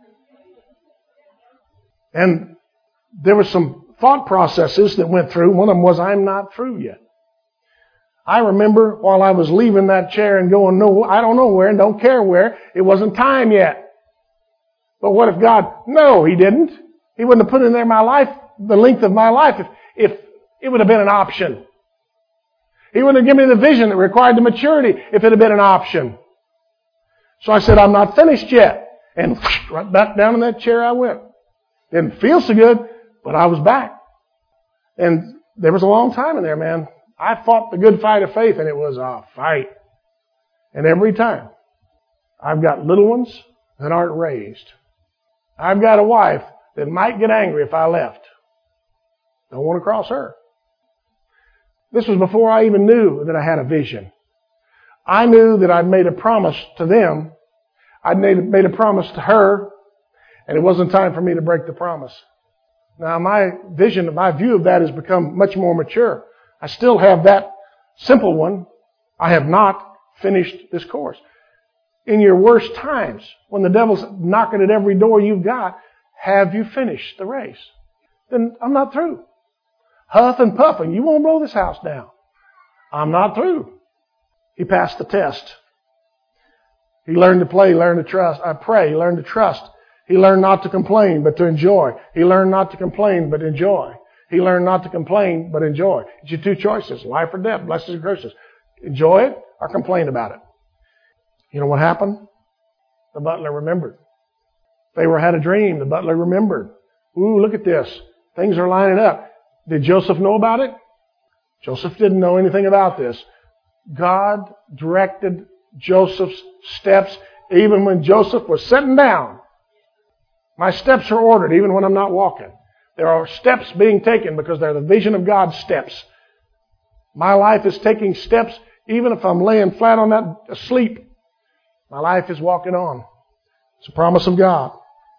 And there were some thought processes that went through. One of them was, I'm not through yet. I remember while I was leaving that chair and going, no, I don't know where and don't care where, it wasn't time yet. But what if God, no, He didn't. He wouldn't have put in there my life, the length of my life, if, if it would have been an option. He wouldn't have given me the vision that required the maturity if it had been an option. So I said, I'm not finished yet. And right back down in that chair I went. Didn't feel so good, but I was back. And there was a long time in there, man. I fought the good fight of faith, and it was a fight. And every time, I've got little ones that aren't raised. I've got a wife that might get angry if I left. Don't want to cross her. This was before I even knew that I had a vision. I knew that I'd made a promise to them. I'd made, made a promise to her, and it wasn't time for me to break the promise. Now my vision, my view of that has become much more mature. I still have that simple one. I have not finished this course. In your worst times, when the devil's knocking at every door you've got, have you finished the race? Then I'm not through. huff and puffing. You won't blow this house down. I'm not through. He passed the test. He learned to play, learned to trust. I pray, he learned to trust. He learned not to complain, but to enjoy. He learned not to complain, but enjoy. He learned not to complain, but enjoy. It's your two choices, life or death, blessings or curses. Enjoy it or complain about it. You know what happened? The butler remembered. Pharaoh had a dream. The butler remembered. Ooh, look at this. Things are lining up. Did Joseph know about it? Joseph didn't know anything about this. God directed Joseph's steps even when Joseph was sitting down. My steps are ordered even when I'm not walking. There are steps being taken because they're the vision of God's steps. My life is taking steps even if I'm laying flat on that asleep. My life is walking on. It's a promise of God.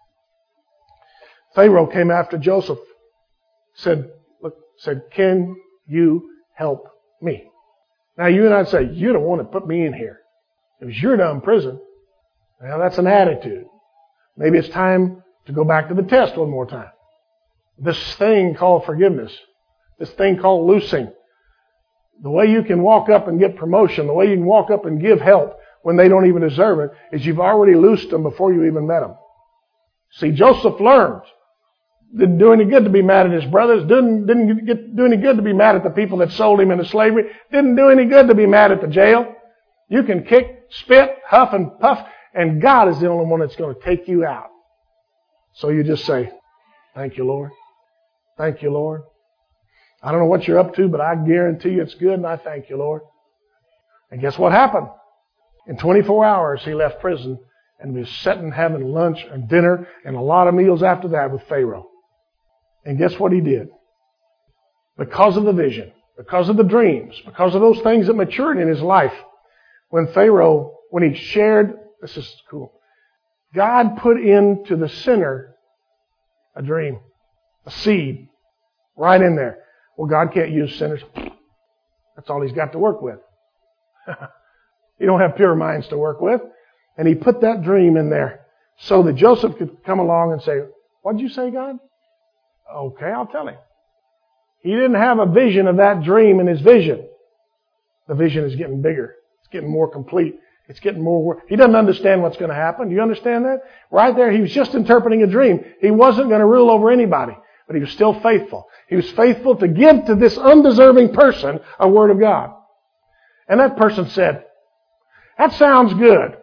Pharaoh came after Joseph. Said, look, said, can you help me? Now you and I say, you don't want to put me in here. It was your dumb prison. Now that's an attitude. Maybe it's time to go back to the test one more time. This thing called forgiveness. This thing called loosing. The way you can walk up and get promotion, the way you can walk up and give help when they don't even deserve it, is you've already loosed them before you even met them. See, Joseph learned. Didn't do any good to be mad at his brothers. Didn't, didn't get, do any good to be mad at the people that sold him into slavery. Didn't do any good to be mad at the jail. You can kick, spit, huff and puff, and God is the only one that's going to take you out. So you just say, thank you, Lord. Thank you, Lord. I don't know what you're up to, but I guarantee you it's good, and I thank you, Lord. And guess what happened? In twenty-four hours, he left prison and was sitting having lunch and dinner and a lot of meals after that with Pharaoh. And guess what he did? Because of the vision, because of the dreams, because of those things that matured in his life, when Pharaoh, when he shared, this is cool, God put into the sinner a dream, a seed, right in there. Well, God can't use sinners. That's all He's got to work with. You don't have pure minds to work with. And He put that dream in there so that Joseph could come along and say, what'd you say, God? Okay, I'll tell him. He didn't have a vision of that dream in his vision. The vision is getting bigger. It's getting more complete. It's getting more work. He doesn't understand what's going to happen. Do you understand that? Right there, he was just interpreting a dream. He wasn't going to rule over anybody, but he was still faithful. He was faithful to give to this undeserving person a word of God. And that person said, that sounds good.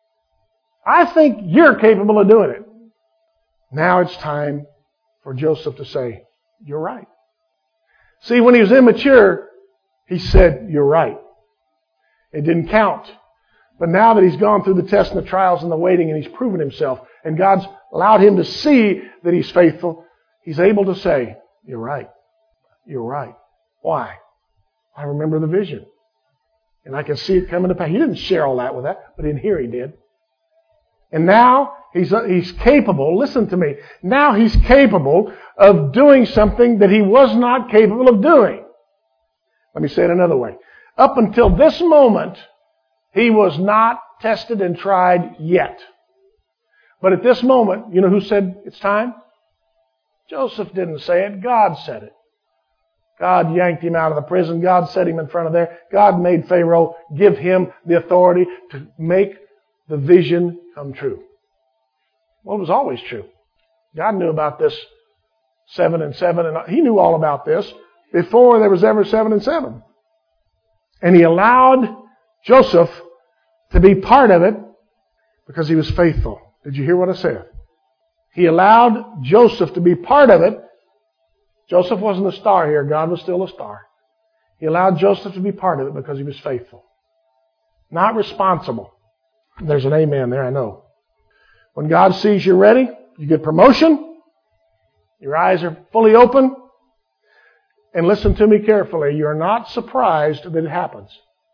I think you're capable of doing it. Now it's time for Joseph to say, you're right. See, when he was immature, he said, you're right. It didn't count. But now that he's gone through the tests and the trials and the waiting and he's proven himself and God's allowed him to see that he's faithful, he's able to say, you're right. You're right. Why? I remember the vision. And I can see it coming to pass. He didn't share all that with that, but in here he did. And now he's, he's capable, listen to me, now he's capable of doing something that he was not capable of doing. Let me say it another way. Up until this moment, he was not tested and tried yet. But at this moment, you know who said it's time? Joseph didn't say it. God said it. God yanked him out of the prison. God set him in front of there. God made Pharaoh give him the authority to make the vision come true. Well, it was always true. God knew about this seven and seven, and He knew all about this before there was ever seven and seven. And He allowed Joseph to be part of it because he was faithful. Did you hear what I said? He allowed Joseph to be part of it. Joseph wasn't a star here. God was still a star. He allowed Joseph to be part of it because he was faithful. Not responsible. There's an amen there, I know. When God sees you ready, you get promotion. Your eyes are fully open. And listen to me carefully. You're not surprised that it happens.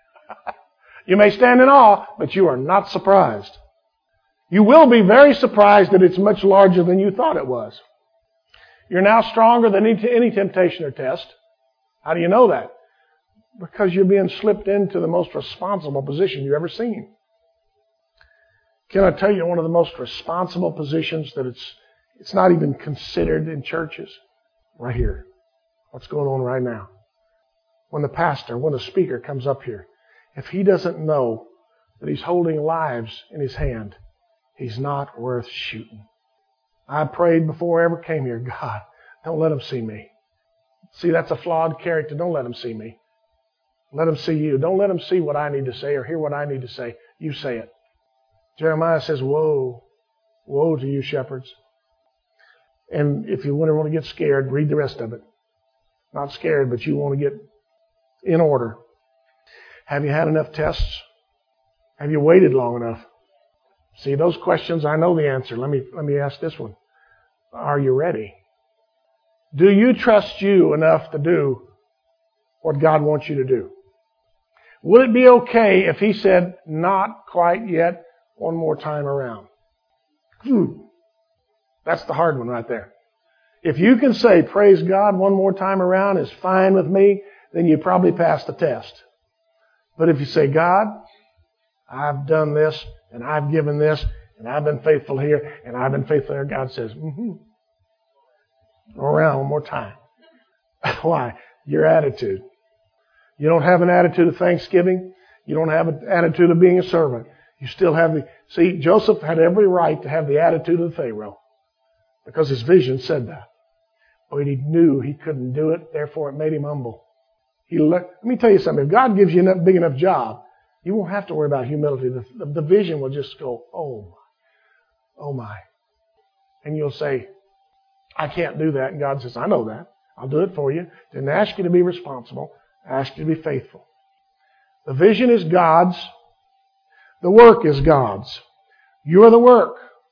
You may stand in awe, but you are not surprised. You will be very surprised that it's much larger than you thought it was. You're now stronger than any temptation or test. How do you know that? Because you're being slipped into the most responsible position you've ever seen. Can I tell you one of the most responsible positions that it's it's not even considered in churches? Right here. what's going on right now. When the pastor, when the speaker comes up here, if he doesn't know that he's holding lives in his hand, he's not worth shooting. I prayed before I ever came here, God, don't let them see me. See, that's a flawed character. Don't let them see me. Let them see you. Don't let them see what I need to say or hear what I need to say. You say it. Jeremiah says, woe, woe to you shepherds. And if you want to get scared, read the rest of it. Not scared, but you want to get in order. Have you had enough tests? Have you waited long enough? See, those questions, I know the answer. Let me, let me ask this one. Are you ready? Do you trust you enough to do what God wants you to do? Would it be okay if He said, not quite yet, one more time around? Hmm. That's the hard one right there. If you can say, praise God, one more time around is fine with me, then you probably passed the test. But if you say, God, I've done this, and I've given this, and I've been faithful here, and I've been faithful there, God says, mm-hmm. Go around one more time. Why? Your attitude. You don't have an attitude of thanksgiving. You don't have an attitude of being a servant. You still have the... See, Joseph had every right to have the attitude of the Pharaoh because his vision said that. But he knew he couldn't do it, therefore it made him humble. He let, let me tell you something. If God gives you a big enough job, you won't have to worry about humility. The, the, the vision will just go, oh my, oh my. And you'll say, I can't do that. And God says, I know that. I'll do it for you. Didn't ask you to be responsible. I asked you to be faithful. The vision is God's. The work is God's. You're the work.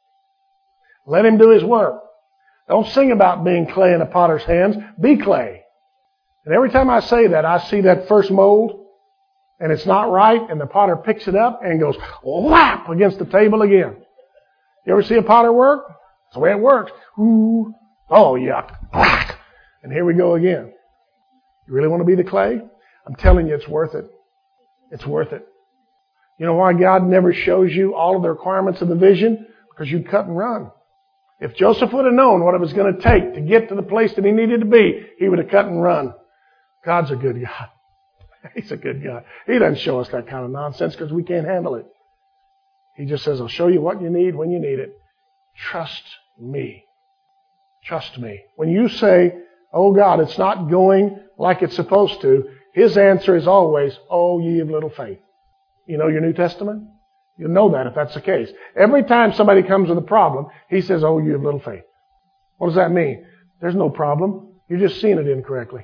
Let Him do His work. Don't sing about being clay in a potter's hands. Be clay. And every time I say that, I see that first mold, and it's not right, and the potter picks it up and goes whap against the table again. You ever see a potter work? That's the way it works. Ooh. Oh, yuck. And here we go again. You really want to be the clay? I'm telling you, it's worth it. It's worth it. You know why God never shows you all of the requirements of the vision? Because you cut and run. If Joseph would have known what it was going to take to get to the place that he needed to be, he would have cut and run. God's a good God. He's a good God. He doesn't show us that kind of nonsense because we can't handle it. He just says, I'll show you what you need when you need it. Trust me. Trust me. When you say, oh God, it's not going like it's supposed to, His answer is always, oh ye of little faith. You know your New Testament? You'll know that if that's the case. Every time somebody comes with a problem, He says, oh you of little faith. What does that mean? There's no problem. You're just seeing it incorrectly.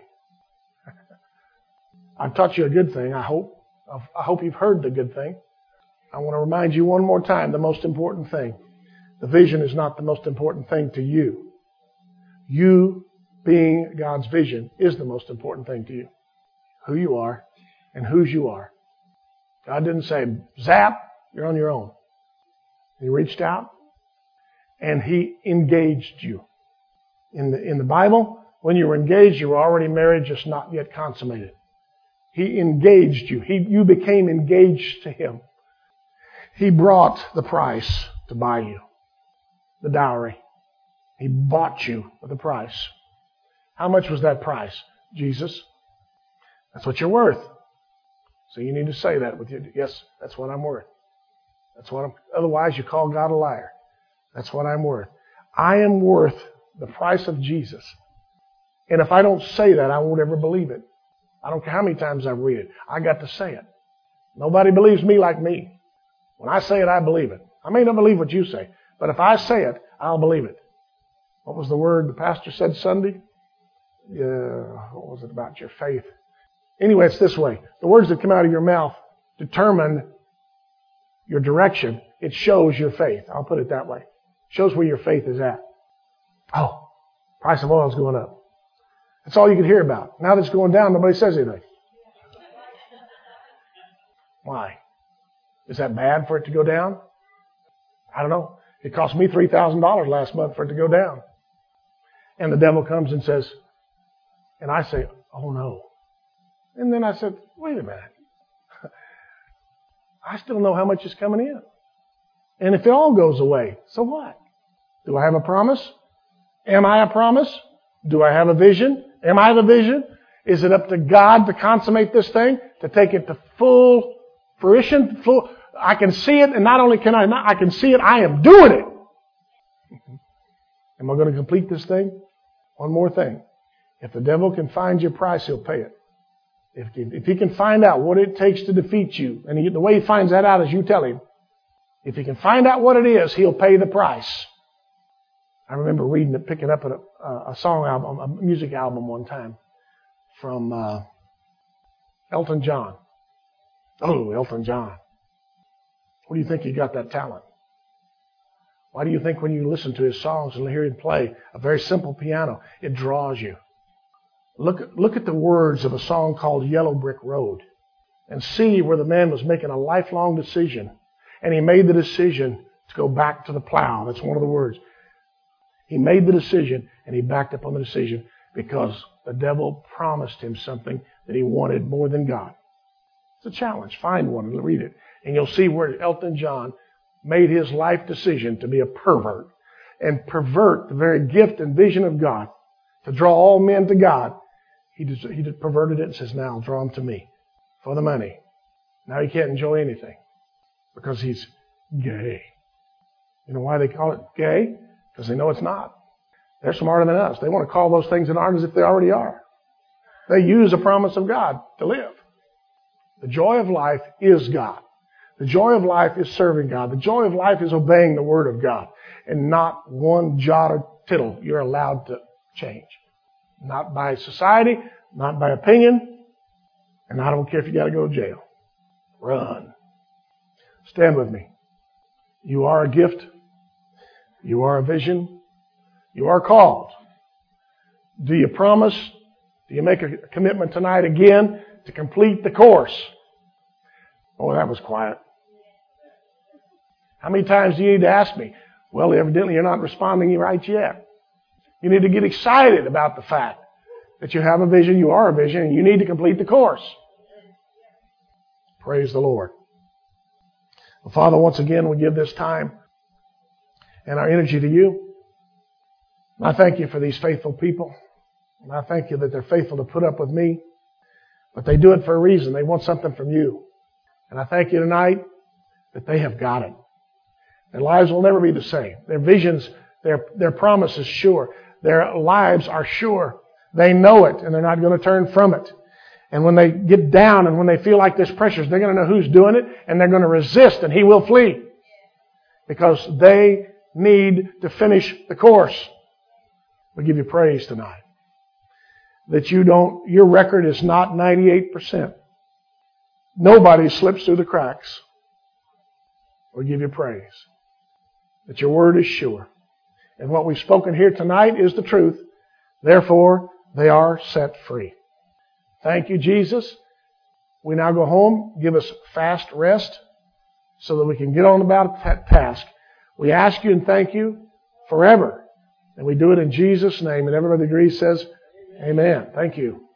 I've taught you a good thing, I hope. I hope you've heard the good thing. I want to remind you one more time the most important thing. The vision is not the most important thing to you. You being God's vision is the most important thing to you. Who you are and whose you are. God didn't say, zap, you're on your own. He reached out and He engaged you. In the, in the Bible, when you were engaged, you were already married, just not yet consummated. He engaged you. He, you became engaged to Him. He brought the price to buy you. The dowry. He bought you with a price. How much was that price? Jesus. That's what you're worth. So you need to say that with you. Yes, that's what I'm worth. That's what I'm, otherwise you call God a liar. That's what I'm worth. I am worth the price of Jesus. And if I don't say that, I won't ever believe it. I don't care how many times I read it. I got to say it. Nobody believes me like me. When I say it, I believe it. I may not believe what you say, but if I say it, I'll believe it. What was the word the pastor said Sunday? Yeah, what was it about your faith? Anyway, it's this way. The words that come out of your mouth determine your direction. It shows your faith. I'll put it that way. It shows where your faith is at. Oh, price of oil is going up. That's all you can hear about. Now that it's going down, nobody says anything. Why? Is that bad for it to go down? I don't know. It cost me three thousand dollars last month for it to go down. And the devil comes and says, and I say, oh no. And then I said, wait a minute. I still know how much is coming in. And if it all goes away, so what? Do I have a promise? Am I a promise? Do I have a vision? Am I the vision? Is it up to God to consummate this thing? To take it to full fruition? Full, I can see it, and not only can I not, I can see it, I am doing it. Am I going to complete this thing? One more thing. If the devil can find your price, he'll pay it. If, if he can find out what it takes to defeat you, and he, the way he finds that out is you tell him. If he can find out what it is, he'll pay the price. I remember reading it, picking up a, a song album, a music album one time from uh, Elton John. Oh, Elton John. What do you think he got that talent? Why do you think when you listen to his songs and hear him play a very simple piano, it draws you? Look, look at the words of a song called Yellow Brick Road and see where the man was making a lifelong decision. And he made the decision to go back to the plow. That's one of the words. He made the decision and he backed up on the decision because the devil promised him something that he wanted more than God. It's a challenge. Find one and read it. And you'll see where Elton John made his life decision to be a pervert and pervert the very gift and vision of God to draw all men to God. He just, he just perverted it and says, now draw them to me for the money. Now he can't enjoy anything because he's gay. You know why they call it gay? Because they know it's not. They're smarter than us. They want to call those things that aren't as if they already are. They use the promise of God to live. The joy of life is God. The joy of life is serving God. The joy of life is obeying the Word of God. And not one jot or tittle you're allowed to change. Not by society, not by opinion, and I don't care if you got to go to jail. Run. Stand with me. You are a gift. You are a vision. You are called. Do you promise? Do you make a commitment tonight again to complete the course? Oh, that was quiet. How many times do you need to ask me? Well, evidently you're not responding right yet. You need to get excited about the fact that you have a vision, you are a vision, and you need to complete the course. Praise the Lord. Well, Father, once again, we give this time and our energy to you. I thank you for these faithful people. And I thank you that they're faithful to put up with me. But they do it for a reason. They want something from you. And I thank you tonight that they have got it. Their lives will never be the same. Their visions, their, their promise is sure. Their lives are sure. They know it, and they're not going to turn from it. And when they get down and when they feel like there's pressures, they're going to know who's doing it, and they're going to resist, and he will flee. Because they need to finish the course. We give you praise tonight. That you don't, your record is not ninety-eight percent. Nobody slips through the cracks. We give you praise. That your word is sure. And what we've spoken here tonight is the truth. Therefore, they are set free. Thank you, Jesus. We now go home. Give us fast rest so that we can get on about that task. We ask you and thank you forever. And we do it in Jesus' name. And everybody agrees says, amen. Thank you.